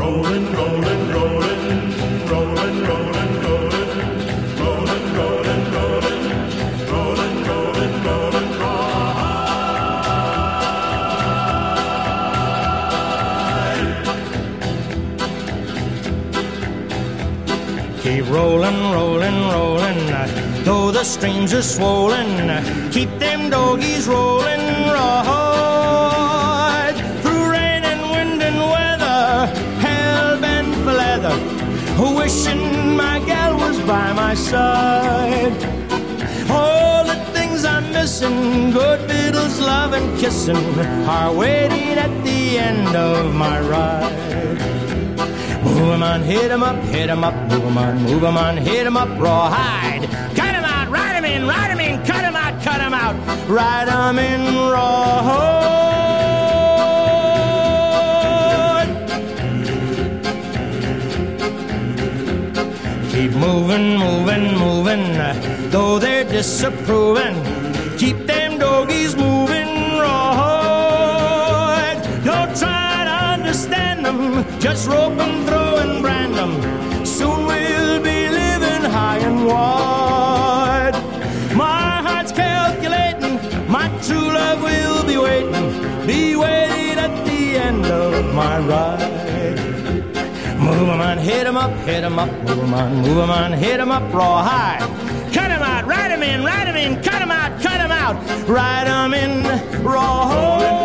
Rolling, rolling, rolling, rolling, rolling, rolling, rolling, rolling, rolling, rolling, rolling, rolling, ride. Keep rolling, rolling, rolling, though the streams are swollen. Keep them doggies rolling, right through rain and wind and weather, hell bent for leather, wishing my gal was by my side. All the things I'm missing, good fiddles, love and kissing, are waiting at the end of my ride. Move 'em on, hit 'em up, hit 'em up, move 'em on, move 'em on, hit 'em up, rawhide. Cut 'em out, ride 'em in, ride 'em in, cut 'em out, cut 'em out, ride 'em in, rawhide. Keep moving, moving, moving, though they're disapproving. Keep them doggies moving, rawhide. Don't try to understand them, just rope and throw and brand them. Soon we'll be living high and wide. My heart's calculating, my true love will be waiting at the end of my ride. Move 'em on, hit 'em up, hit 'em up, move 'em on, move 'em on, hit 'em up, rawhide. Cut 'em out, ride 'em in, cut 'em out, cut 'em out, ride 'em in, rawhide.